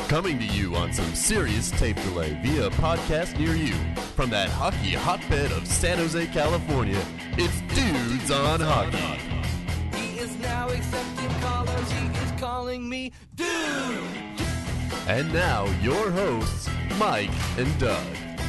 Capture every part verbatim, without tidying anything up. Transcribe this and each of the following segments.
Coming to you on some serious tape delay via a podcast near you. From that hockey hotbed of San Jose, California, it's Dudes on Hockey. He is now accepting callers, he is calling me Dude. And now, your hosts, Mike and Doug.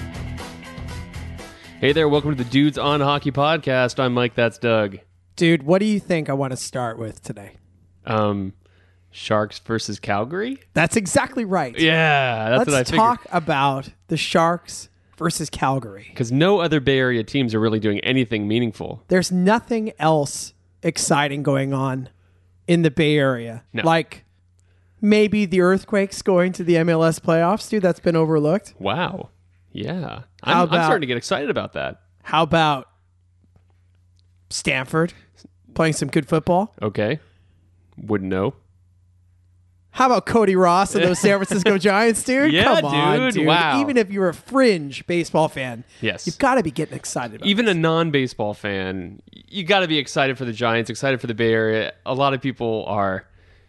Hey there, welcome to the Dudes on Hockey podcast. I'm Mike, that's Doug. Dude, what do you think I want to start with today? Um, Sharks versus Calgary? That's exactly right. Yeah, that's Let's what I figured. talk about the Sharks versus Calgary. Because no other Bay Area teams are really doing anything meaningful. There's nothing else exciting going on in the Bay Area. No. Like maybe the Earthquakes going to the M L S playoffs, dude. That's been overlooked. Wow. Yeah. How I'm, I'm about- starting to get excited about that. How about Stanford playing some good football? Okay. Wouldn't know. How about Cody Ross and those San Francisco Giants, dude? Yeah, Come on, dude. dude. Wow. Even if you're a fringe baseball fan, Yes. you've got to be getting excited about Even this. a non-baseball fan, you got to be excited for the Giants, excited for the Bay Area. A lot of people are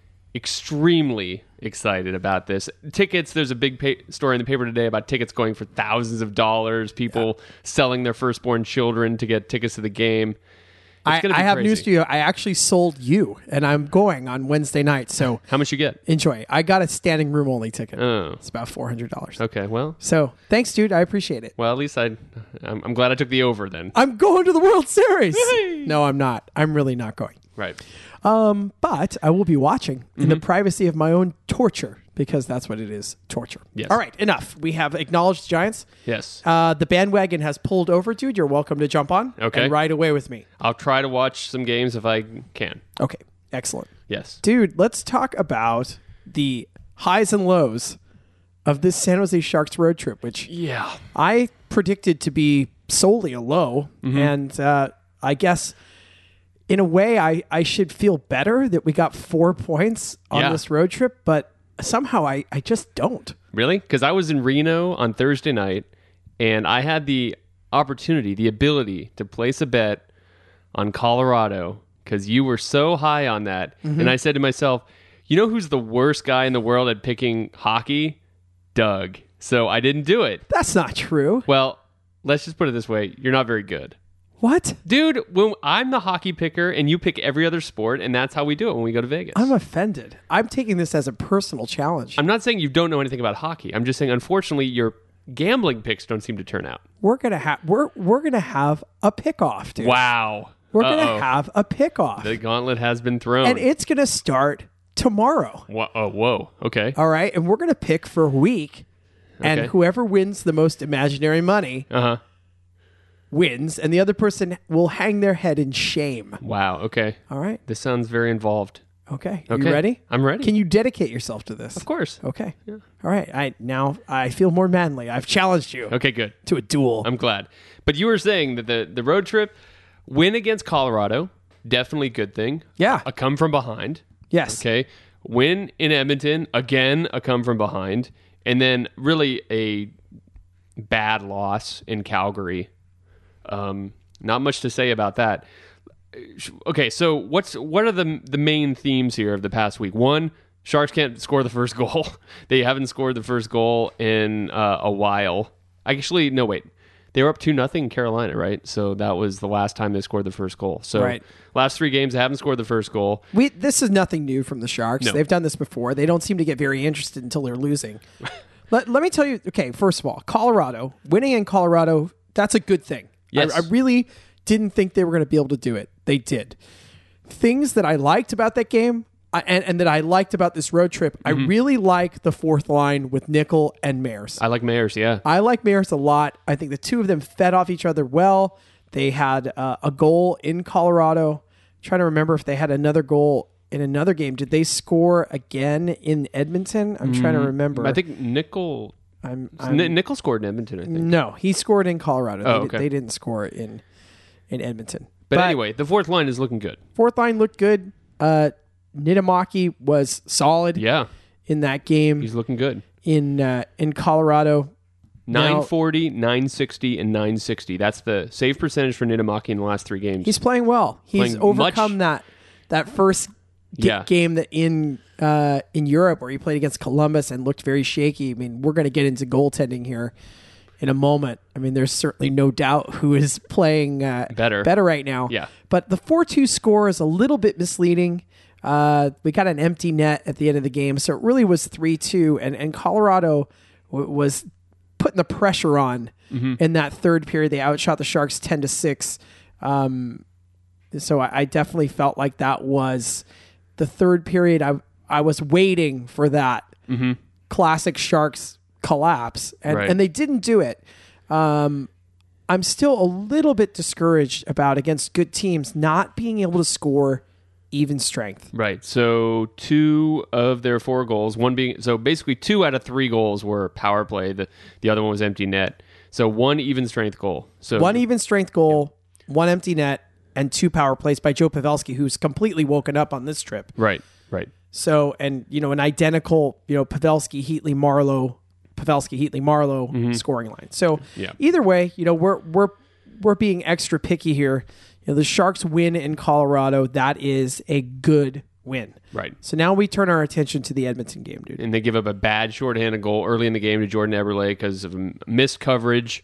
extremely excited about this. Tickets, there's a big pa- story in the paper today about tickets going for thousands of dollars, people yeah. selling their firstborn children to get tickets to the game. I, It's gonna be I have crazy. news to you. I actually sold you, and I'm going on Wednesday night. So How much you get? enjoy. I got a standing room only ticket. Oh. It's about four hundred dollars. Okay, well, So thanks, dude. I appreciate it. well, at least I, I'm, I'm glad I took the over then. I'm going to the World Series. Yay! No, I'm not. I'm really not going. Right. Um, but I will be watching in Mm-hmm. the privacy of my own torture, because that's what it is, torture. Yes. All right, enough. We have acknowledged Giants. Yes. Uh, the bandwagon has pulled over, dude. You're welcome to jump on Okay. and ride away with me. I'll try to watch some games if I can. Okay, excellent. Yes. Dude, let's talk about the highs and lows of this San Jose Sharks road trip, which Yeah. I predicted to be solely a low. Mm-hmm. And uh, I guess in a way, I, I should feel better that we got four points on Yeah. this road trip, but somehow I, I just don't. Really? Because I was in Reno on Thursday night, and I had the opportunity, the ability to place a bet on Colorado because you were so high on that. Mm-hmm. And I said to myself, you know who's the worst guy in the world at picking hockey? Doug. So I didn't do it. That's not true. Well, let's just put it this way. You're not very good. What? Dude, when I'm the hockey picker and you pick every other sport, and that's how we do it when we go to Vegas. I'm offended. I'm taking this as a personal challenge. I'm not saying you don't know anything about hockey. I'm just saying, unfortunately, your gambling picks don't seem to turn out. We're gonna have we're we're gonna have a pick-off, dude. Wow. We're Uh-oh. gonna have a pick-off. The gauntlet has been thrown. And it's going to start tomorrow. Whoa, oh, whoa. Okay. All right. And we're going to pick for a week. And Okay. whoever wins the most imaginary money Uh-huh. wins. And the other person will hang their head in shame. Wow. Okay. All right. This sounds very involved. Okay. Okay. You ready? I'm ready. Can you dedicate yourself to this? Of course. Okay. All right. I now I feel more manly. I've challenged you Okay, good. to a duel. I'm glad. But you were saying that the, the road trip, win against Colorado, definitely good thing. Yeah. A come from behind. Yes. Okay. Win in Edmonton, again, a come from behind. And then really a bad loss in Calgary. Um, not much to say about that. Okay, so what's what are the the main themes here of the past week? One, Sharks can't score the first goal. They haven't scored the first goal in uh, a while. Actually, no, wait. They were up two nothing in Carolina, right? So that was the last time they scored the first goal. So Right. last three games, they haven't scored the first goal. We this is nothing new from the Sharks. No. They've done this before. They don't seem to get very interested until they're losing. let, let me tell you, okay, first of all, Colorado, winning in Colorado, that's a good thing. Yes. I, I really didn't think they were going to be able to do it. They did. Things that I liked about that game I, and, and that I liked about this road trip, I really like the fourth line with Nickel and Mares. I like Mayers, yeah. I like Maris a lot. I think the two of them fed off each other well. They had uh, a goal in Colorado. I'm trying to remember if they had another goal in another game. Did they score again in Edmonton? I'm trying to remember. I think Nickel I'm, I'm- N- Nickel scored in Edmonton, I think. no, he scored in Colorado. Oh, they, okay. they didn't score in in Edmonton. But, anyway, the fourth line is looking good. fourth line looked good. Uh, Nitamaki was solid Yeah, in that game he's looking good. in uh, in Colorado. Now- nine forty, nine sixty, and nine sixty. That's the save percentage for Nitamaki in the last three games. He's playing well. He's Playing overcome much- that that first g- Yeah. game that in uh, in Europe where he played against Columbus and looked very shaky. I mean, we're going to get into goaltending here in a moment. I mean, there's certainly no doubt who is playing uh, Better. better right now. Yeah. But the four two score is a little bit misleading. Uh, we got an empty net at the end of the game, so it really was three two, and, and Colorado w- was putting the pressure on mm-hmm. in that third period. They outshot the Sharks ten to six. Um, so I, I definitely felt like that was the third period. I I was waiting for that mm-hmm. classic Sharks collapse, and, Right. and they didn't do it. Um, I'm still a little bit discouraged about, against good teams, not being able to score even strength. Right. So two of their four goals, one being so basically two out of three goals were power play. The the other one was empty net. So one even strength goal. So One even strength goal, one empty net, and two power plays by Joe Pavelski, who's completely woken up on this trip. Right. Right. So, and, you know, an identical, you know, Pavelski, Heatley, Marlowe, Pavelski, Heatley, Marlowe Mm-hmm. scoring line. So Yeah. either way, you know, we're, we're, we're being extra picky here. You know, the Sharks win in Colorado. That is a good win. Right. So now we turn our attention to the Edmonton game, dude. And they give up a bad shorthanded goal early in the game to Jordan Eberle because of missed coverage.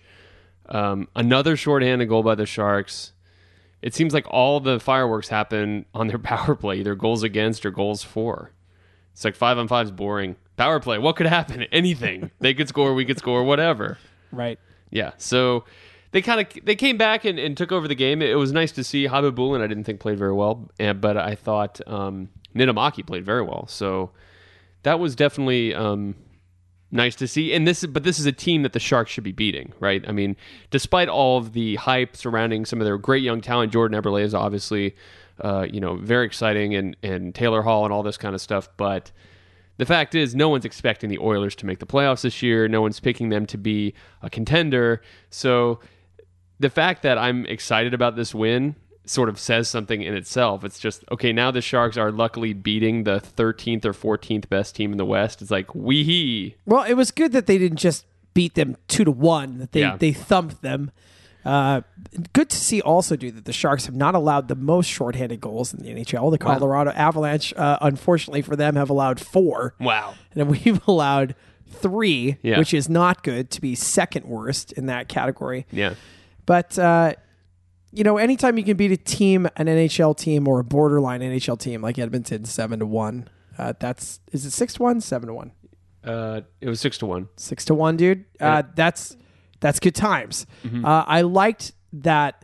Um, another shorthanded goal by the Sharks. It seems like all the fireworks happen on their power play, either goals against or goals for. It's like five on five is boring. Power play, what could happen? Anything. They could score, we could score, whatever. Right. Yeah. So they kind of they came back and, and took over the game. It was nice to see. Habibulin, I didn't think played very well, and, but I thought um, Niittymaki played very well. So that was definitely um, nice to see. And this, but this is a team that the Sharks should be beating, right? I mean, despite all of the hype surrounding some of their great young talent, Jordan Eberle is obviously, uh, you know, very exciting, and and Taylor Hall and all this kind of stuff. But the fact is, no one's expecting the Oilers to make the playoffs this year. No one's picking them to be a contender. So the fact that I'm excited about this win sort of says something in itself. It's just, okay, now the Sharks are luckily beating the thirteenth or fourteenth best team in the West. It's like, wee-hee. Well, it was good that they didn't just beat them two to one, that they, Yeah. they thumped them. Uh, good to see also, dude, that the Sharks have not allowed the most shorthanded goals in the N H L. The Colorado Avalanche, uh, unfortunately for them, have allowed four. Wow. And then we've allowed three, Yeah. which is not good, to be second worst in that category. Yeah. But, uh, you know, anytime you can beat a team, an N H L team or a borderline N H L team like Edmonton, seven to one, uh, that's, is it six to one? seven to one. Uh, it was six to one. Six to one, dude. Uh, that's that's good times. Mm-hmm. Uh, I liked that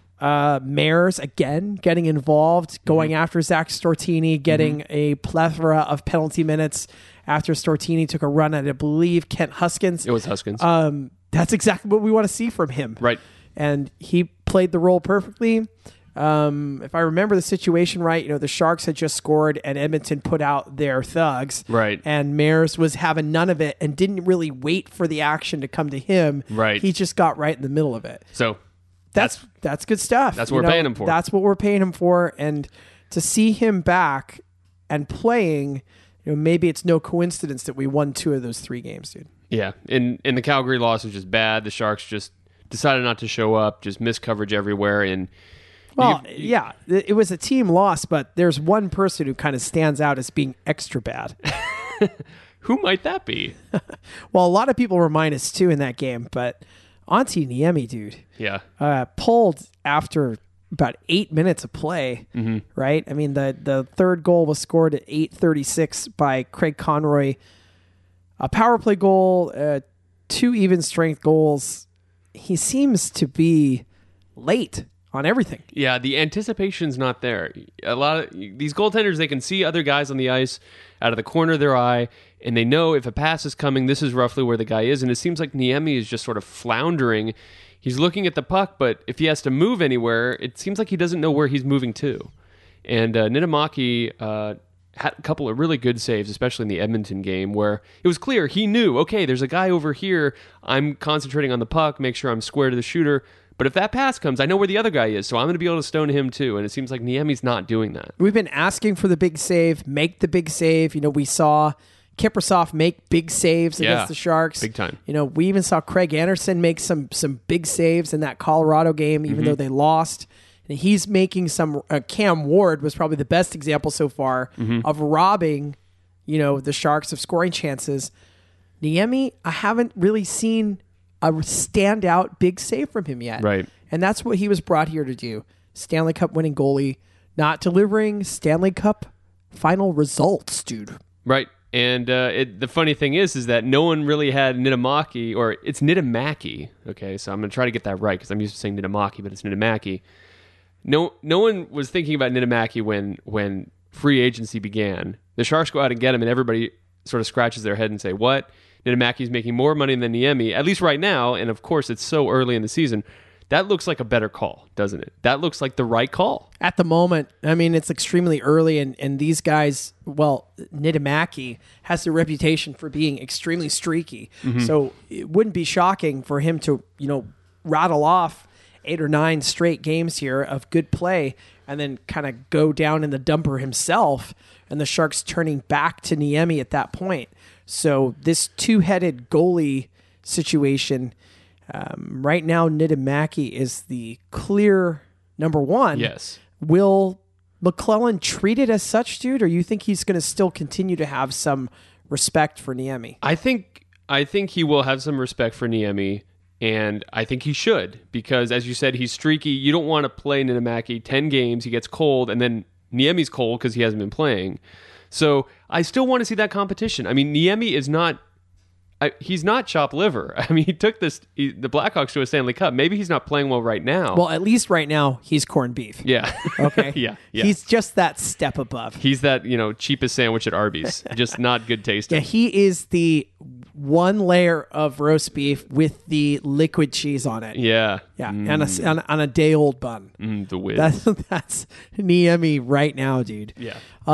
uh, Mares, again, getting involved, going Mm-hmm. after Zach Stortini, getting a plethora of penalty minutes after Stortini took a run at, I believe, Kent Huskins. It was Huskins. Um, that's exactly what we want to see from him. right. And he played the role perfectly. Um, if I remember the situation right, you know, the Sharks had just scored and Edmonton put out their thugs. Right. And Mares was having none of it and didn't really wait for the action to come to him. Right. He just got right in the middle of it. So That's that's good stuff. That's You what we're know, paying him for. That's what we're paying him for. And to see him back and playing, you know, maybe it's no coincidence that we won two of those three games, dude. yeah, and and the Calgary loss was just bad. The Sharks just decided not to show up, just missed coverage everywhere, and Well, you- yeah, it it was a team loss, but there's one person who kind of stands out as being extra bad. who might that be? Well, a lot of people were minus two in that game, but Antti Niemi, dude, Yeah, uh, pulled after about eight minutes of play, Mm-hmm. right? I mean, the, the third goal was scored at eight thirty-six by Craig Conroy. A power play goal, uh, two even strength goals. He seems to be late on everything. yeah. The anticipation's not there. A lot of these goaltenders, they can see other guys on the ice out of the corner of their eye, and they know if a pass is coming, this is roughly where the guy is. And it seems like Niemi is just sort of floundering. He's looking at the puck, but if he has to move anywhere, it seems like he doesn't know where he's moving to. And uh, Niittymaki uh, had a couple of really good saves, especially in the Edmonton game, where it was clear he knew, okay, there's a guy over here. I'm concentrating on the puck, make sure I'm square to the shooter. But if that pass comes, I know where the other guy is, so I'm going to be able to stone him too. And it seems like Niemi's not doing that. We've been asking for the big save, make the big save. You know, we saw Kiprusoff make big saves Yeah, against the Sharks. big time. You know, we even saw Craig Anderson make some some big saves in that Colorado game, even Mm-hmm. though they lost. And he's making some. Uh, Cam Ward was probably the best example so far Mm-hmm. of robbing you know, the Sharks of scoring chances. Niemi, I haven't really seen a standout big save from him yet. Right. And that's what he was brought here to do. Stanley Cup winning goalie, not delivering Stanley Cup final results, dude. Right. And uh, it, the funny thing is, is that no one really had Niittymaki, or it's Niittymaki. Okay, so I'm going to try to get that right because I'm used to saying Niittymaki, but it's Niittymaki. No, no one was thinking about Niittymaki when when free agency began. The Sharks go out and get him, and everybody sort of scratches their head and say, "What? Niittymaki's making more money than Niemi, at least right now." And of course, it's so early in the season. That looks like a better call, doesn't it? That looks like the right call. At the moment, I mean, it's extremely early, and, and these guys, well, Niittymaki has the reputation for being extremely streaky. Mm-hmm. So it wouldn't be shocking for him to, you know, rattle off eight or nine straight games here of good play and then kind of go down in the dumper himself, and the Sharks turning back to Niemi at that point. So this two-headed goalie situation, um, right now Niittymaki is the clear number one. Yes. Will McClellan treat it as such, dude, or you think he's going to still continue to have some respect for Niemi? I think I think he will have some respect for Niemi, and I think he should, because as you said, he's streaky. You don't want to play Niittymaki ten games, he gets cold, and then Niemi's cold because he hasn't been playing. So I still want to see that competition. I mean, Niemi is not, I, he's not chopped liver. I mean, he took this he, the Blackhawks to a Stanley Cup. Maybe he's not playing well right now. Well, at least right now, he's corned beef. Yeah. Okay. yeah, yeah. He's just that step above. He's that, you know, cheapest sandwich at Arby's. Just not good tasting. Yeah, he is the one layer of roast beef with the liquid cheese on it. Yeah. Yeah, Mm, and a, on, on a day-old bun. mm, the whiz. That's, that's Niemi right now, dude. yeah.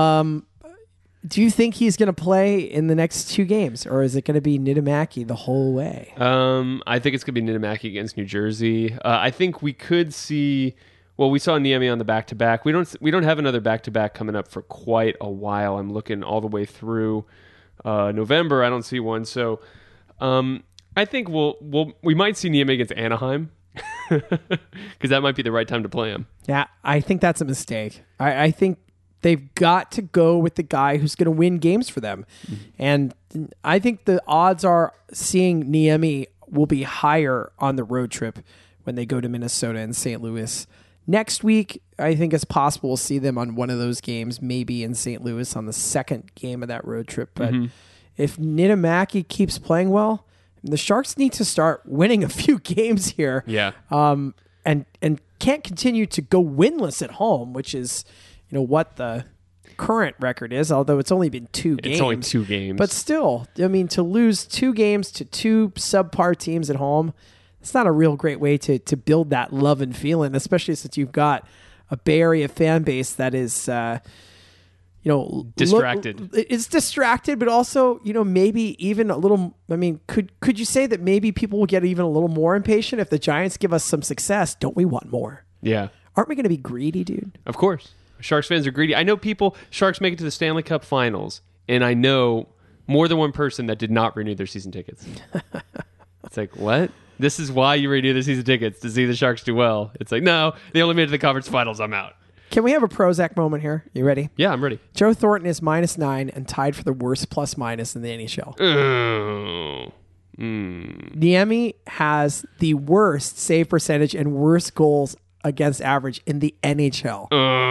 Do you think he's going to play in the next two games, or is it going to be Niittymaki the whole way? Um, I think it's going to be Niittymaki against New Jersey. Uh, I think we could see. Well, we saw Niemi on the back-to-back. We don't. We don't have another back-to-back coming up for quite a while. I'm looking all the way through uh, November. I don't see one. So, um, I think we'll. We'll. We might see Niemi against Anaheim because that might be the right time to play him. Yeah, I think that's a mistake. I, I think they've got to go with the guy who's going to win games for them. Mm-hmm. And I think the odds are seeing Niemi will be higher on the road trip when they go to Minnesota and Saint Louis. Next week, I think it's possible we'll see them on one of those games, maybe in Saint Louis on the second game of that road trip. But mm-hmm. if Niittymaki keeps playing well, the Sharks need to start winning a few games here. Yeah. Um, and, and can't continue to go winless at home, which is, you know, what the current record is, although it's only been two games. It's only two games. But still, I mean, to lose two games to two subpar teams at home, it's not a real great way to to build that love and feeling, especially since you've got a Bay Area fan base that is, uh, you know, distracted. Look, it's distracted, but also, you know, maybe even a little. I mean, could could you say that maybe people will get even a little more impatient if the Giants give us some success? Don't we want more? Yeah. Aren't we going to be greedy, dude? Of course. Sharks fans are greedy. I know people, Sharks make it to the Stanley Cup Finals, and I know more than one person that did not renew their season tickets. It's like, what? This is why you renew the season tickets, to see the Sharks do well. It's like, no, they only made it to the conference finals. I'm out. Can we have a Prozac moment here? You ready? Yeah, I'm ready. Joe Thornton is minus nine and tied for the worst plus minus in the N H L. Oh. Mm. Niemi has the worst save percentage and worst goals against average in the N H L.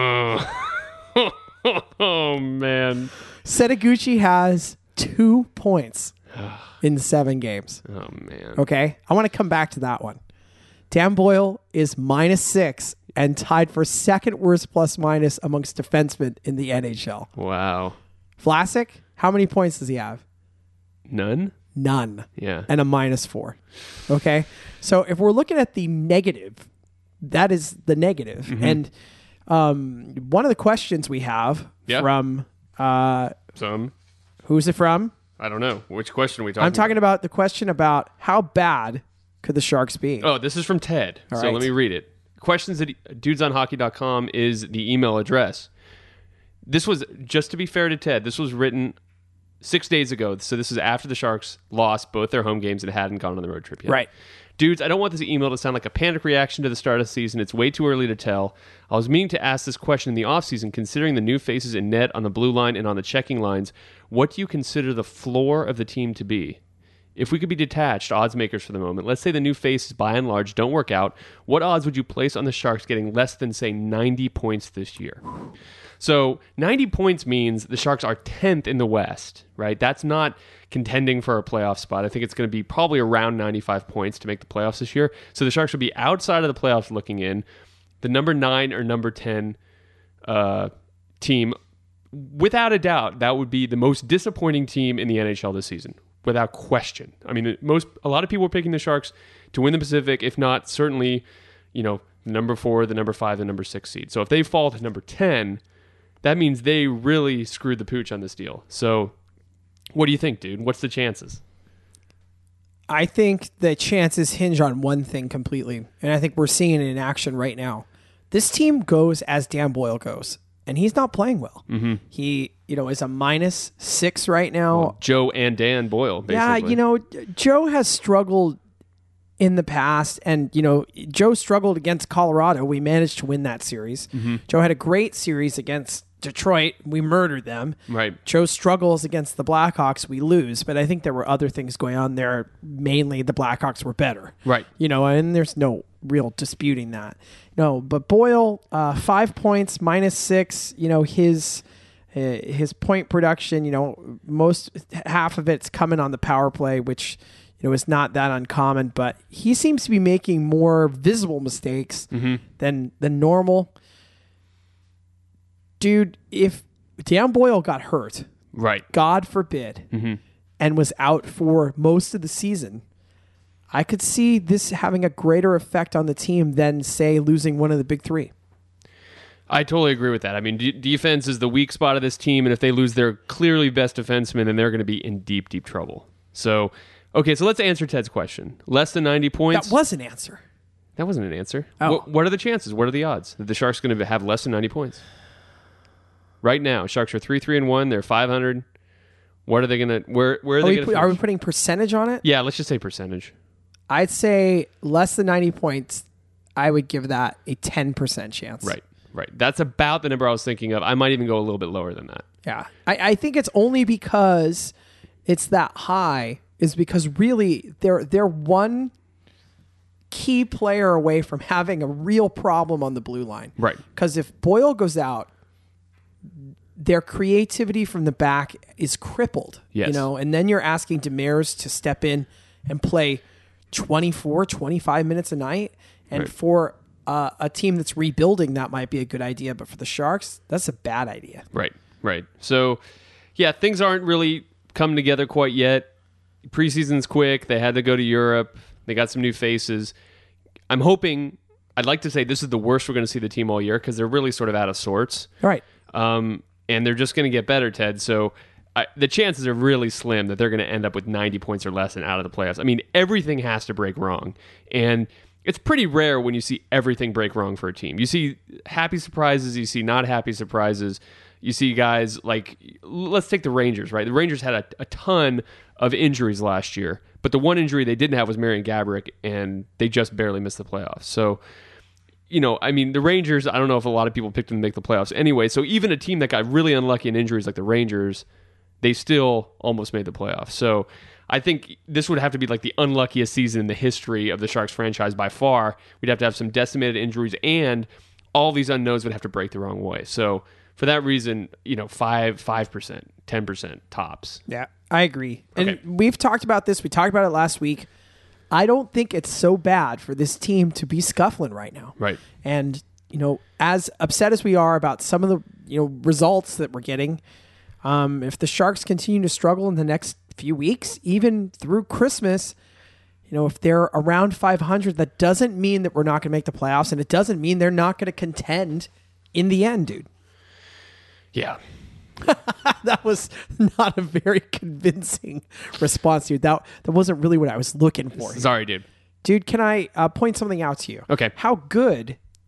Uh. Oh, man. Setaguchi has two points in seven games. Oh, man. Okay? I want to come back to that one. Dan Boyle is minus six and tied for second worst plus minus amongst defensemen in the N H L. Wow. Vlasic, how many points does he have? None? None. Yeah. And a minus four. Okay? So if we're looking at the negative, that is the negative. Mm-hmm. And um, one of the questions we have yeah. from... Uh, Some. Who's it from? I don't know. Which question are we talking about? I'm talking about? about the question about how bad could the Sharks be? Oh, this is from Ted. All so right. let me read it. Questions at dudes on hockey dot com is the email address. This was, just to be fair to Ted, this was written six days ago. So this is after the Sharks lost both their home games and hadn't gone on the road trip yet. Right. Dudes, I don't want this email to sound like a panic reaction to the start of the season. It's way too early to tell. I was meaning to ask this question in the offseason, considering the new faces in net, on the blue line, and on the checking lines. What do you consider the floor of the team to be? If we could be detached odds makers for the moment, let's say the new faces by and large don't work out, what odds would you place on the Sharks getting less than, say, ninety points this year? So ninety points means the Sharks are tenth in the West, right? That's not contending for a playoff spot. I think it's going to be probably around ninety-five points to make the playoffs this year. So the Sharks will be outside of the playoffs looking in. The number nine or number ten uh, team, without a doubt, that would be the most disappointing team in the N H L this season. Without question. I mean, most a lot of people are picking the Sharks to win the Pacific, if not certainly, you know, the number four, the number five, the number six seed. So if they fall to number ten, that means they really screwed the pooch on this deal. So what do you think, dude? What's the chances? I think the chances hinge on one thing completely, and I think we're seeing it in action right now. This team goes as Dan Boyle goes, and he's not playing well. Mm-hmm. He, you know, is a minus six right now. Well, Joe and Dan Boyle, basically. Yeah, you know, Joe has struggled in the past, and, you know, Joe struggled against Colorado. We managed to win that series. Mm-hmm. Joe had a great series against Detroit. We murdered them. Right. Joe struggles against the Blackhawks. We lose, but I think there were other things going on there. Mainly, the Blackhawks were better. Right. You know, and there's no real disputing that. No, but Boyle, uh, five points, minus six. You know, his uh, his point production. You know, most half of it's coming on the power play, which, you know, is not that uncommon. But he seems to be making more visible mistakes mm-hmm. than than normal. Dude, if Dan Boyle got hurt, right, God forbid, mm-hmm. and was out for most of the season, I could see this having a greater effect on the team than, say, losing one of the big three. I totally agree with that. I mean, d- defense is the weak spot of this team, and if they lose their clearly best defenseman, then they're going to be in deep, deep trouble. So, okay, so let's answer Ted's question. Less than ninety points. That was an answer. That wasn't an answer. Oh. What, what are the chances? What are the odds that the Sharks are going to have less than ninety points? Right now, Sharks are three, three, and one. They're five hundred. What are they going to? Where, where are, are they going to? Are we putting percentage on it? Yeah, let's just say percentage. I'd say less than ninety points. I would give that a ten percent chance. Right, right. That's about the number I was thinking of. I might even go a little bit lower than that. Yeah, I, I think it's only because it's that high is because really they're they're one key player away from having a real problem on the blue line. Right. Because if Boyle goes out, their creativity from the back is crippled. Yes. You know, and then you're asking Demers to step in and play twenty-four, twenty-five minutes a night. And right. for uh, a team that's rebuilding, that might be a good idea. But for the Sharks, that's a bad idea. Right, right. So, yeah, things aren't really coming together quite yet. Preseason's quick. They had to go to Europe. They got some new faces. I'm hoping, I'd like to say this is the worst we're going to see the team all year because they're really sort of out of sorts. Right. Um, and they're just going to get better, Ted. So I, the chances are really slim that they're going to end up with ninety points or less and out of the playoffs. I mean, everything has to break wrong. And it's pretty rare when you see everything break wrong for a team. You see happy surprises. You see not happy surprises. You see guys like, let's take the Rangers, right? The Rangers had a, a ton of injuries last year, but the one injury they didn't have was Marian Gaborik, and they just barely missed the playoffs. So, you know, I mean, the Rangers, I don't know if a lot of people picked them to make the playoffs anyway. So even a team that got really unlucky in injuries like the Rangers, they still almost made the playoffs. So I think this would have to be like the unluckiest season in the history of the Sharks franchise by far. We'd have to have some decimated injuries, and all these unknowns would have to break the wrong way. So for that reason, you know, five, five percent, ten percent tops. Yeah, I agree. Okay. And we've talked about this. We talked about it last week. I don't think it's so bad for this team to be scuffling right now. Right. And, you know, as upset as we are about some of the, you know, results that we're getting, um, if the Sharks continue to struggle in the next few weeks, even through Christmas, you know, if they're around five hundred, that doesn't mean that we're not going to make the playoffs, and it doesn't mean they're not going to contend in the end, dude. Yeah. That was not a very convincing response, dude. That that wasn't really what I was looking for. Sorry, dude. Dude, can I uh, point something out to you? Okay. How good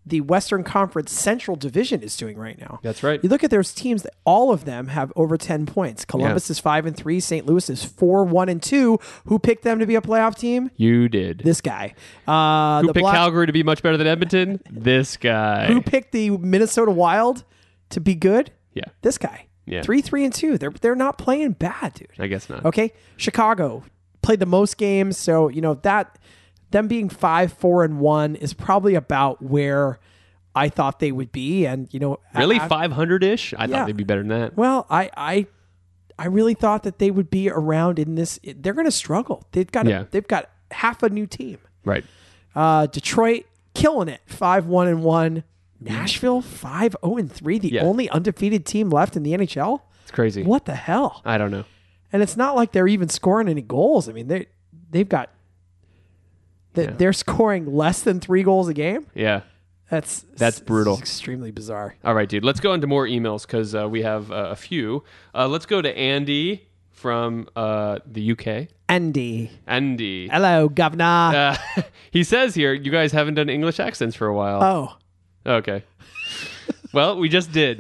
the Western Conference Central Division is doing right now. That's right. You look at those teams, that all of them have over ten points. Columbus Yeah. is five and three. Saint Louis is four, one and two. Who picked them to be a playoff team? You did. This guy. Uh, Who the picked Black- Calgary to be much better than Edmonton? This guy. Who picked the Minnesota Wild to be good? Yeah. This guy. Yeah. Three, three, and two. They're they're not playing bad, dude. I guess not. Okay. Chicago played the most games, so you know that them being five, four, and one is probably about where I thought they would be. And you know, Really? I- five hundred ish? I Yeah. thought they'd be better than that. Well, I I I really thought that they would be around in this. They're going to struggle. They've got Yeah. a, they've got half a new team. Right. Uh, Detroit killing it, five one and one. Nashville five zero and three, the Yeah. only undefeated team left in the N H L. It's crazy. What the hell? I don't know. And it's not like they're even scoring any goals. I mean, they they've got they, Yeah. they're scoring less than three goals a game. Yeah. That's That's brutal. extremely bizarre. All right, dude. Let's go into more emails because uh, we have uh, a few. Uh, let's go to Andy from uh, the U K. Andy, Andy. hello, governor. Uh, he says here, you guys haven't done English accents for a while. oh, Okay. Well, we just did.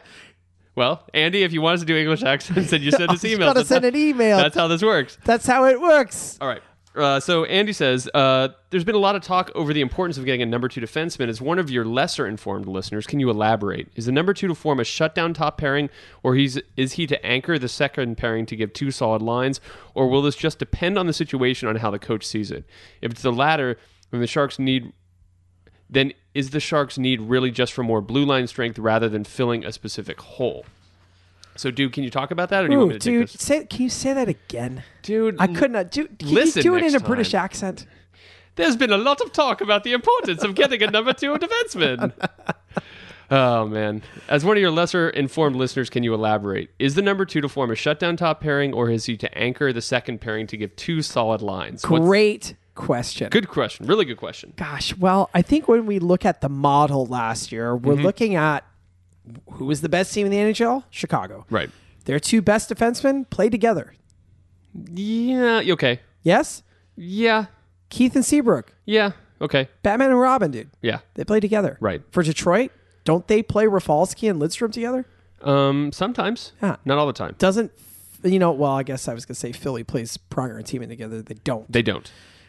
Well, Andy, if you want us to do English accents, then you send us emails. gotta That's send how- an email. That's how this works. That's how it works. All right. Uh, so Andy says, uh, there's been a lot of talk over the importance of getting a number two defenseman. As one of your lesser informed listeners, can you elaborate? Is the number two to form a shutdown top pairing, or he's, is he to anchor the second pairing to give two solid lines, or will this just depend on the situation on how the coach sees it? If it's the latter, then the Sharks need, then is the Sharks' need really just for more blue line strength rather than filling a specific hole? So, dude, can you talk about that, or do you want Ooh, me to dude, take this? say, can you say that again? Dude, I could not. Do, can listen you do it in next a British time. accent? There's been a lot of talk about the importance of getting a number two defenseman. Oh, man. As one of your lesser informed listeners, can you elaborate? Is the number two to form a shutdown top pairing, or is he to anchor the second pairing to give two solid lines? What's- Great question. Good question. Really good question. Gosh, well, I think when we look at the model last year, we're Mm-hmm. looking at who was the best team in the N H L? Chicago. Right. Their two best defensemen played together. Yeah. Okay. Yes? Yeah. Keith and Seabrook. Yeah. Okay. Batman and Robin, dude. Yeah. They played together. Right. For Detroit, don't they play Rafalski and Lidstrom together? Um. Sometimes. Yeah. Not all the time. Doesn't, you know, well, I guess I was going to say Philly plays Pronger and Teeman together. They don't. They don't.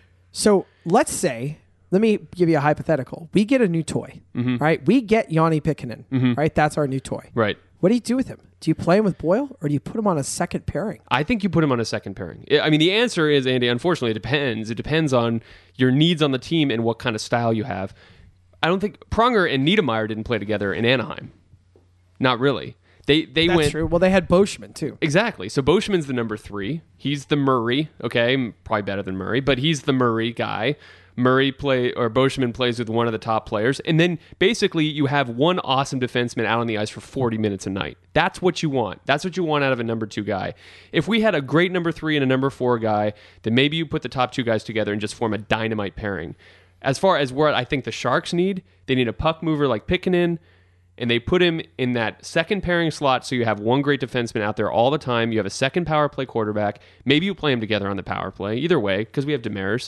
So let's say, let me give you a hypothetical. We get a new toy, Mm-hmm. right? We get Yanni Pikkanen, right? That's our new toy. Right. What do you do with him? Do you play him with Boyle or do you put him on a second pairing? I think you put him on a second pairing. I mean, the answer is, Andy, unfortunately, it depends. It depends on your needs on the team and what kind of style you have. I don't think Pronger and Niedermeyer didn't play together in Anaheim. Not really. They they That's went true. Well, they had Boschman too. exactly. So Boschman's the number three. He's the Murray. Okay, probably better than Murray, but he's the Murray guy. Murray play or Boschman plays with one of the top players, and then basically you have one awesome defenseman out on the ice for forty minutes a night. That's what you want. That's what you want out of a number two guy. If we had a great number three and a number four guy, then maybe you put the top two guys together and just form a dynamite pairing. As far as what I think the Sharks need, they need a puck mover like Pikkanen, and they put him in that second pairing slot so you have one great defenseman out there all the time. You have a second power play quarterback. Maybe you play them together on the power play. Either way, because we have Demers.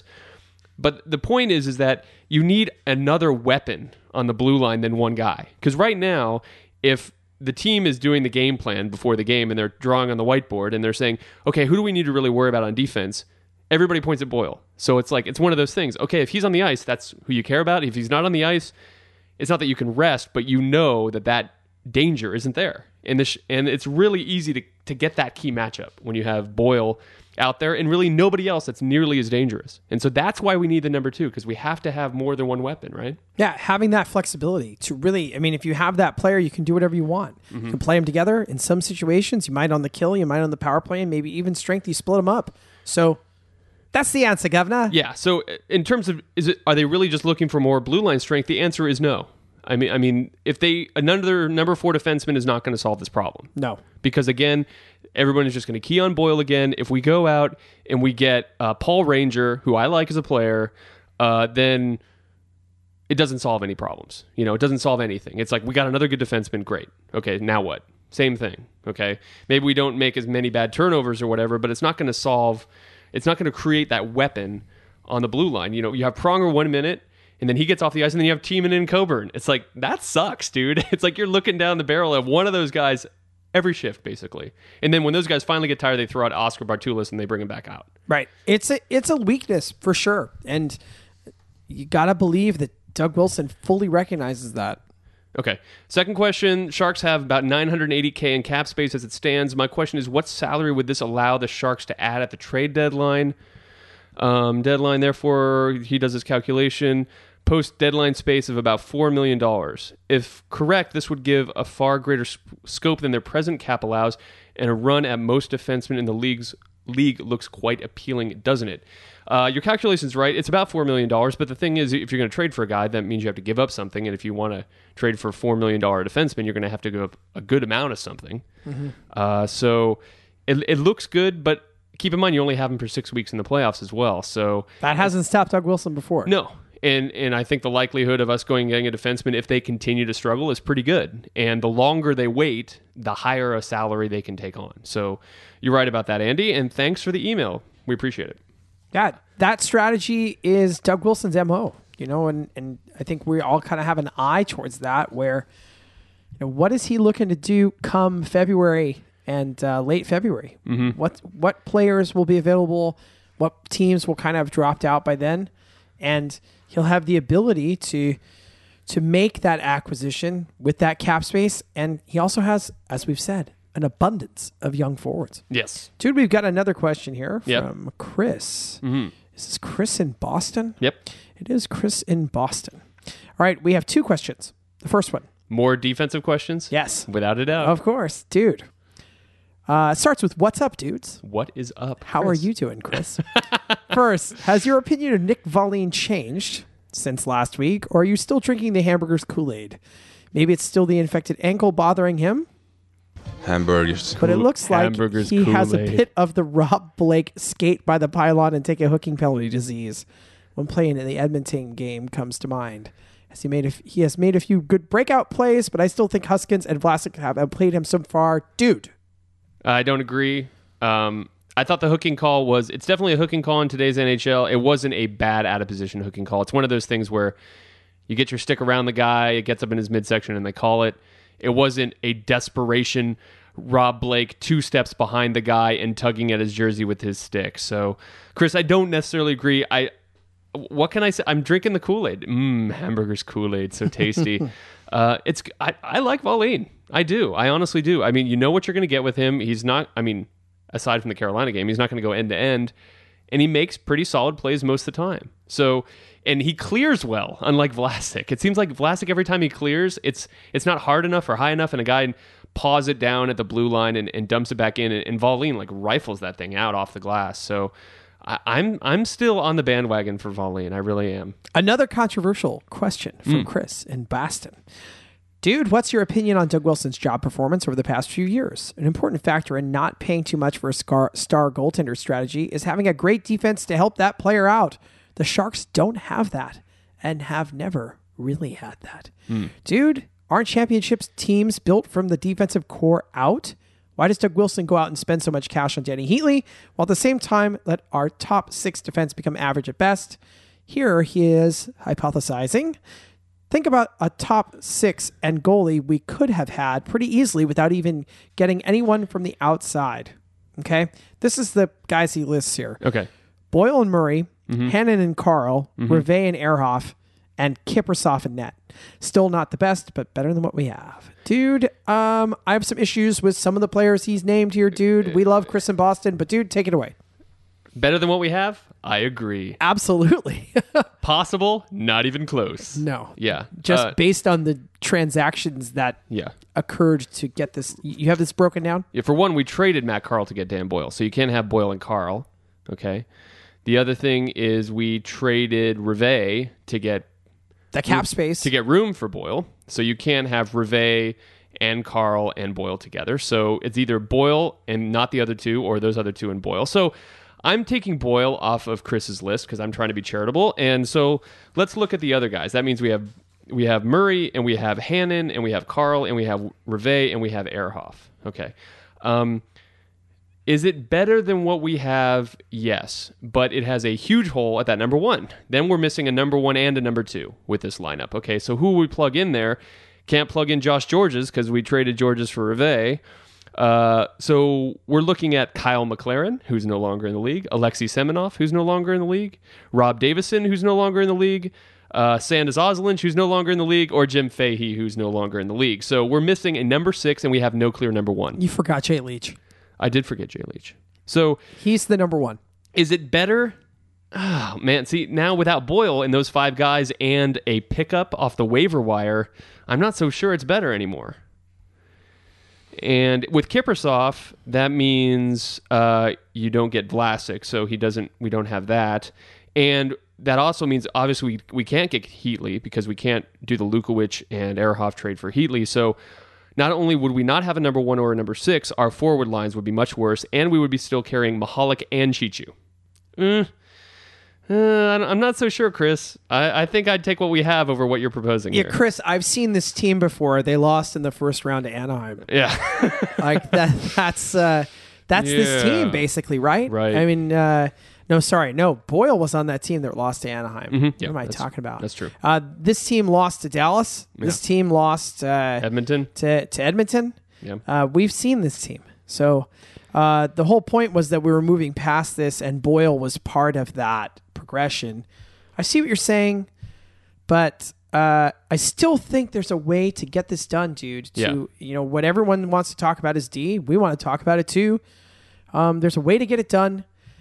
But the point is, is that you need another weapon on the blue line than one guy. Because right now, if the team is doing the game plan before the game and they're drawing on the whiteboard and they're saying, okay, who do we need to really worry about on defense? Everybody points at Boyle. So it's like, it's one of those things. Okay, if he's on the ice, that's who you care about. If he's not on the ice, it's not that you can rest, but you know that that danger isn't there. And this, and it's really easy to, to get that key matchup when you have Boyle out there and really nobody else that's nearly as dangerous. And so that's why we need the number two, because we have to have more than one weapon, right? Yeah, having that flexibility to really, I mean, if you have that player, you can do whatever you want. Mm-hmm. You can play them together. In some situations, you might on the kill, you might on the power play, and maybe even strength, you split them up. So that's the answer, Governor. Yeah. So in terms of, is it, are they really just looking for more blue line strength? The answer is no. I mean, I mean, if they, another number four defenseman is not going to solve this problem. No. Because again, everyone is just going to key on Boyle again. If we go out and we get uh, Paul Ranger, who I like as a player, uh, then it doesn't solve any problems. You know, it doesn't solve anything. It's like, we got another good defenseman. Great. Okay, now what? Same thing. Okay. Maybe we don't make as many bad turnovers or whatever, but it's not going to solve, it's not going to create that weapon on the blue line. You know, you have Pronger one minute, And then he gets off the ice, and then you have Tiemann and Coburn. It's like, that sucks, dude. It's like you're looking down the barrel of one of those guys every shift, basically. And then when those guys finally get tired, they throw out Oscar Bartulis, and they bring him back out. Right. It's a, it's a weakness, for sure. And you got to believe that Doug Wilson fully recognizes that. Okay. Second question. Sharks have about nine hundred eighty K in cap space as it stands. My question is, what salary would this allow the Sharks to add at the trade deadline? Um, deadline, therefore, he does his calculation. Post deadline space of about four million dollars. If correct, this would give a far greater sp- scope than their present cap allows, and a run at most defensemen in the league's league looks quite appealing, doesn't it? Uh, your calculation's right. It's about four million dollars, but the thing is, if you're going to trade for a guy, that means you have to give up something, and if you want to trade for a four million dollars defenseman, you're going to have to give up a good amount of something. Mm-hmm. Uh, so it, it looks good, but keep in mind you only have him for six weeks in the playoffs as well. So that hasn't stopped Doug Wilson before. No. And and I think the likelihood of us going and getting a defenseman, if they continue to struggle, is pretty good. And the longer they wait, the higher a salary they can take on. So you're right about that, Andy. And thanks for the email. We appreciate it. Yeah, that strategy is Doug Wilson's M O. You know, and, and I think we all kind of have an eye towards that, where, you know, what is he looking to do come February and uh, late February? Mm-hmm. What what players will be available? What teams will kind of have dropped out by then? And he'll have the ability to to make that acquisition with that cap space. And he also has, as we've said, an abundance of young forwards. Yes. Dude, we've got another question here yep. from Chris. Mm-hmm. Is this Chris in Boston? Yep. It is Chris in Boston. All right, we have two questions. The first one. More defensive questions? Yes. Without a doubt. Of course. Dude. Uh, it starts with, what's up, dudes? What is up, How Chris? are you doing, Chris? First, has your opinion of Nick Wallin changed since last week, or are you still drinking the hamburger's Kool-Aid? Maybe it's still the infected ankle bothering him, Hamburgers. but it looks like Hamburgers he has a Kool-Aid. bit of the Rob Blake skate by the pylon and take a hooking penalty disease when playing in the Edmonton game comes to mind. As he made a, f- he has made a few good breakout plays, but I still think Huskins and Vlasic have outplayed him so far. Dude. I don't agree. Um, I thought the hooking call was, it's definitely a hooking call in today's N H L. It wasn't a bad out of position hooking call. It's one of those things where you get your stick around the guy, it gets up in his midsection, and they call it. It wasn't a desperation Rob Blake two steps behind the guy and tugging at his jersey with his stick. So, Chris, I don't necessarily agree. I, what can I say? I'm drinking the Kool-Aid. Mmm, hamburgers Kool-Aid, so tasty. uh, it's I, I like Wallin. I do. I honestly do. I mean, you know what you're going to get with him. He's not, I mean, aside from the Carolina game, he's not going to go end to end. And he makes pretty solid plays most of the time. So, and he clears well, unlike Vlasic. It seems like Vlasic, every time he clears, it's it's not hard enough or high enough, and a guy paws it down at the blue line and, and dumps it back in. And, and Wallin, like, rifles that thing out off the glass. So, I, I'm I'm still on the bandwagon for Wallin. I really am. Another controversial question from Mm. Chris in Boston. Dude, what's your opinion on Doug Wilson's job performance over the past few years? An important factor in not paying too much for a star, star goaltender strategy is having a great defense to help that player out. The Sharks don't have that and have never really had that. Mm. Dude, aren't championships teams built from the defensive core out? Why does Doug Wilson go out and spend so much cash on Danny Heatley while at the same time let our top six defense become average at best? Here he is hypothesizing. Think about a top six and goalie we could have had pretty easily without even getting anyone from the outside. Okay? This is the guys he lists here. Okay. Boyle and Murray, mm-hmm. Hannon and Carl, mm-hmm. Reve and Ehrhoff, and Kiprasov and net. Still not the best, but better than what we have. Dude, um, I have some issues with some of the players he's named here, dude. We love Chris in Boston, but dude, take it away. Better than what we have? I agree. Absolutely. Possible? Not even close. No. Yeah. Just Uh, based on the transactions that yeah. occurred to get this. You have this broken down? Yeah. For one, we traded Matt Carl to get Dan Boyle, so you can't have Boyle and Carl. Okay. The other thing is we traded Reve to get The cap space. to get room for Boyle, so you can't have Reve and Carl and Boyle together. So it's either Boyle and not the other two, or those other two and Boyle. So I'm taking Boyle off of Chris's list because I'm trying to be charitable. And so let's look at the other guys. That means we have we have Murray, and we have Hannon, and we have Carl, and we have Reve, and we have Ehrhoff. Okay. Um, Is it better than what we have? Yes, but it has a huge hole at that number one. Then we're missing a number one and a number two with this lineup. Okay, so who will we plug in there? Can't plug in Josh Georges because we traded Georges for Rive. Uh, so we're looking at Kyle McLaren, who's no longer in the league, Alexei Semenov, who's no longer in the league, Rob Davison, who's no longer in the league, uh, Sanders Oslinch, who's no longer in the league, or Jim Fahey, who's no longer in the league. So we're missing a number six, and we have no clear number one. You forgot Jay Leach. I did forget Jay Leach. So he's the number one. Is it better? Oh, man, see, now without Boyle and those five guys and a pickup off the waiver wire, I'm not so sure it's better anymore. And with Kiprusoff, that means uh, you don't get Vlasic, so he doesn't. We don't have that, and that also means obviously we, we can't get Heatley because we can't do the Lukowicz and Ehrhoff trade for Heatley. So not only would we not have a number one or a number six, our forward lines would be much worse, and we would be still carrying Mahalik and Chichu. Mm. Uh, I'm not so sure, Chris. I, I think I'd take what we have over what you're proposing Yeah, here. Chris, I've seen this team before. They lost in the first round to Anaheim. Yeah. like that. That's uh, that's Yeah. this team basically, right? Right. I mean, uh, no, sorry, no. Boyle was on that team that lost to Anaheim. Mhm. What Yeah, am I that's- talking about? that's true. Uh, this team lost to Dallas. This team lost uh, Edmonton. to to Edmonton. Yeah. Uh, we've seen this team. So uh, the whole point was that we were moving past this, and Boyle was part of that progression. I see what you're saying, but uh, I still think there's a way to get this done, dude. To Yeah. you know, what everyone wants to talk about is D. We want to talk about it too. Um, there's a way to get it done,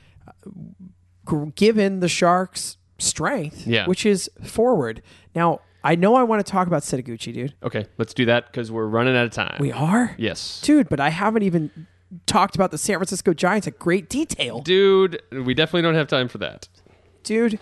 g- given the Sharks' strength, Yeah. which is forward. Now, I know I want to talk about Setaguchi, dude. Okay, let's do that because we're running out of time. We are? Yes. Dude, but I haven't even talked about the San Francisco Giants at great detail. Dude, we definitely don't have time for that. Dude,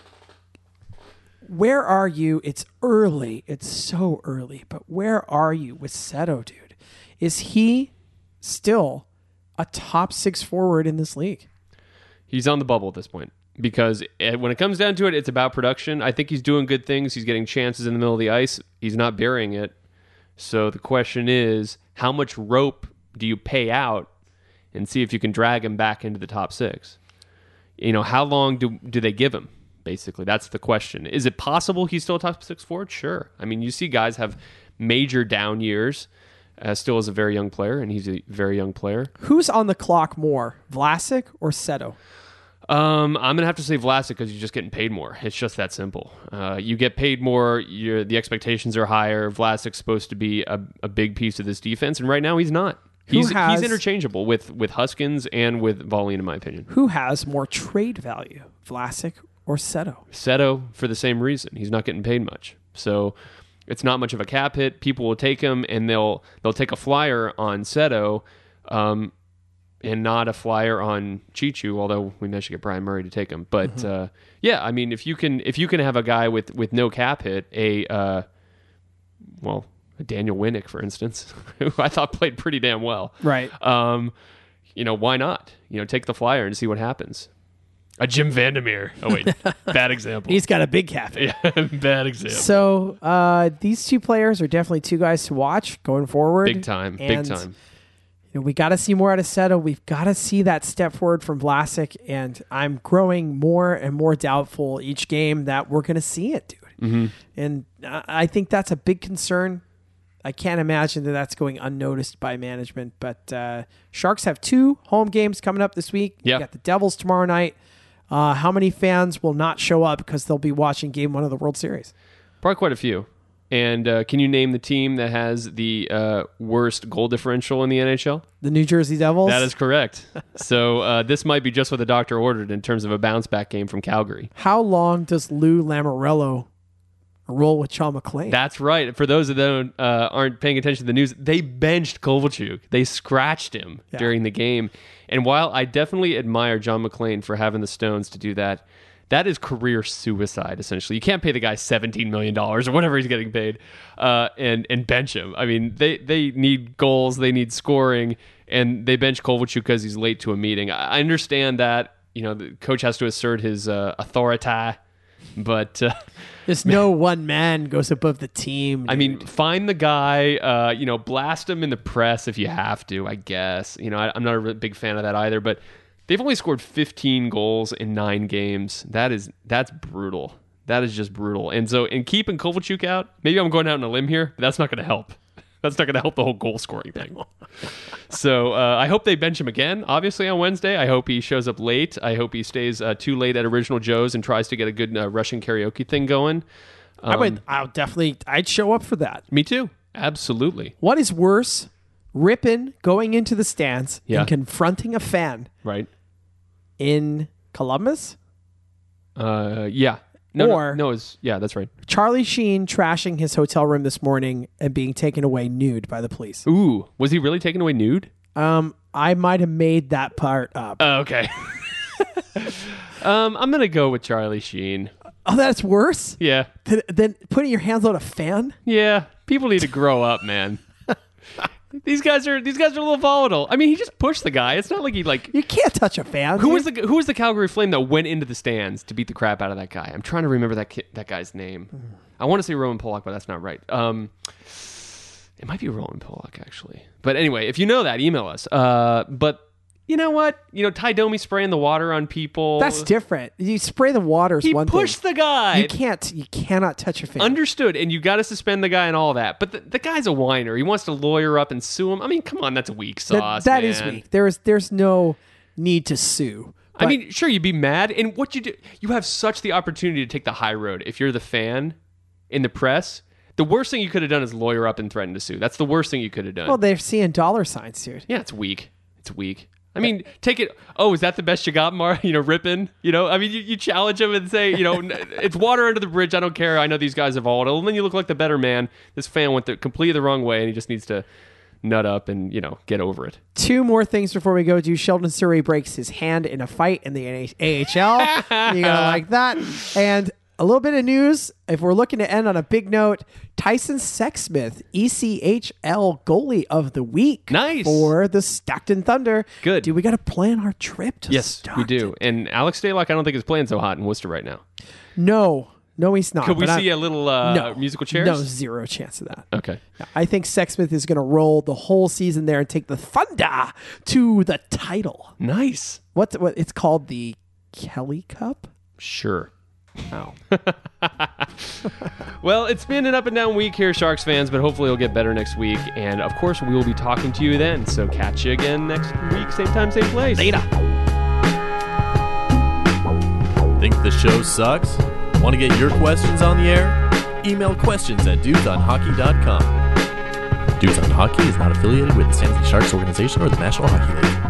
where are you? It's early. It's so early. But where are you with Seto, dude? Is he still a top six forward in this league? He's on the bubble at this point because eh, when it comes down to it, it's about production. I think he's doing good things. He's getting chances in the middle of the ice. He's not burying it. So the question is, how much rope do you pay out and see if you can drag him back into the top six? You know, how long do do they give him? Basically, that's the question. Is it possible he's still a top six forward? Sure. I mean, you see guys have major down years, uh, still as a very young player, and he's a very young player. Who's on the clock more, Vlasic or Seto? Um, I'm gonna have to say Vlasic because you're just getting paid more. It's just that simple. Uh, you get paid more. You're, the expectations are higher. Vlasic's supposed to be a, a big piece of this defense, and right now he's not. Who He's has- he's interchangeable with with Huskins and with Volin, in my opinion. Who has more trade value, Vlasic or Seto? Seto for the same reason. He's not getting paid much, so it's not much of a cap hit. People will take him, and they'll they'll take a flyer on Seto, um, and not a flyer on Chichu. Although we managed to get Brian Murray to take him, but Mm-hmm. uh, yeah, I mean, if you can if you can have a guy with with no cap hit, a uh, well. Daniel Winnick, for instance, who I thought played pretty damn well. Right. Um, you know, why not? You know, take the flyer and see what happens. A Jim Vandermeer. Oh, wait. Bad example. He's got a big cap. yeah, bad example. So uh, these two players are definitely two guys to watch going forward. Big time. Big And, time. You know, we got to see more out of Seto. We've got to see that step forward from Vlasic, and I'm growing more and more doubtful each game that we're going to see it, dude. Mm-hmm. And I I think that's a big concern. I can't imagine that that's going unnoticed by management. But uh, Sharks have two home games coming up this week. Yeah. You got the Devils tomorrow night. Uh, how many fans will not show up because they'll be watching Game One of the World Series? Probably quite a few. And uh, can you name the team that has the uh, worst goal differential in the N H L? The New Jersey Devils. That is correct. so uh, this might be just what the doctor ordered in terms of a bounce back game from Calgary. How long does Lou Lamoriello roll with Sean McLean? That's right. For those of them uh, aren't paying attention to the news, they benched Kovalchuk. They scratched him Yeah. during the game. And while I definitely admire John McClain for having the stones to do that, that is career suicide, essentially. You can't pay the guy seventeen million dollars or whatever he's getting paid uh, and, and bench him. I mean, they, they need goals, they need scoring, and they bench Kovalchuk because he's late to a meeting. I I understand that, you know, the coach has to assert his uh, authority But uh, There's no one man goes above the team. I mean, dude. find the guy, uh, you know, blast him in the press if you have to, I guess. You know, I, I'm not a really big fan of that either, but they've only scored fifteen goals in nine games. That is, that's brutal. That is just brutal. And so, in keeping Kovalchuk out, maybe I'm going out on a limb here, but that's not going to help. That's not going to help the whole goal scoring thing. So uh, I hope they bench him again, obviously, on Wednesday. I hope he shows up late. I hope he stays uh, too late at Original Joe's and tries to get a good uh, Russian karaoke thing going. Um, I would, I'll definitely, I'd show up for that. Me too. Absolutely. What is worse, Rippin going into the stands Yeah. and confronting a fan Right. in Columbus? Uh, yeah. No, Or- no, no, it's, yeah, that's right. Charlie Sheen trashing his hotel room this morning and being taken away nude by the police. Ooh, was he really taken away nude? Um, I might have made that part up. Oh, okay. um, I'm going to go with Charlie Sheen. Oh, that's worse Yeah. than, than putting your hands on a fan? Yeah. People need to grow up, man. These guys are these guys are a little volatile. I mean, he just pushed the guy. It's not like he like You can't touch a fan. who dude. was the who was the Calgary Flame that went into the stands to beat the crap out of that guy? I'm trying to remember that ki- that guy's name. I want to say Roman Polak, but that's not right. Um, it might be Roman Polak actually. But anyway, if you know that, email us. Uh, but you know what? You know, Ty Domi spraying the water on people. That's different. You spray the water is He one pushed thing. the guy. You can't. You cannot touch a fan. Understood, and you got to suspend the guy and all that. But the, the guy's a whiner. He wants to lawyer up and sue him. I mean, come on, that's weak That- sauce. that is man. weak. There is. There's no need to sue. I But mean, sure, you'd be mad, and what you do, you have such the opportunity to take the high road. If you're the fan in the press, the worst thing you could have done is lawyer up and threaten to sue. That's the worst thing you could have done. well, they're seeing dollar signs, dude. yeah, it's weak. It's weak. I mean, take it. Oh, is that the best you got, Mar? You know, ripping. You know, I mean, you, you challenge him and say, you know, it's water under the bridge. I don't care. I know these guys are volatile. And then you look like the better man. This fan went the, completely the wrong way, and he just needs to nut up and, you know, get over it. Two more things before we go to Sheldon Surrey breaks his hand in a fight in the A H L. You're gonna like that. And a little bit of news. If we're looking to end on a big note, Tyson Sexsmith, E C H L goalie of the week, Nice. for the Stockton Thunder. Good. Dude, we got to plan our trip to Yes, Stockton. we do. And Alex Stalock, I don't think is playing so hot in Worcester right now. No, no, he's not. Could we but see I- a little uh, no musical chairs? No, zero chance of that. Okay. I think Sexsmith is going to roll the whole season there and take the Thunder to the title. Nice. What's what? It's called the Kelly Cup. Sure. Oh, Well, it's been an up and down week here, Sharks fans, but hopefully it'll get better next week. And of course, we will be talking to you then. So catch you again next week, same time, same place. later. Think the show sucks? Want to get your questions on the air? Email questions at dudes on hockey dot com. Dudes on Hockey is not affiliated with the San Jose Sharks organization or the National Hockey League.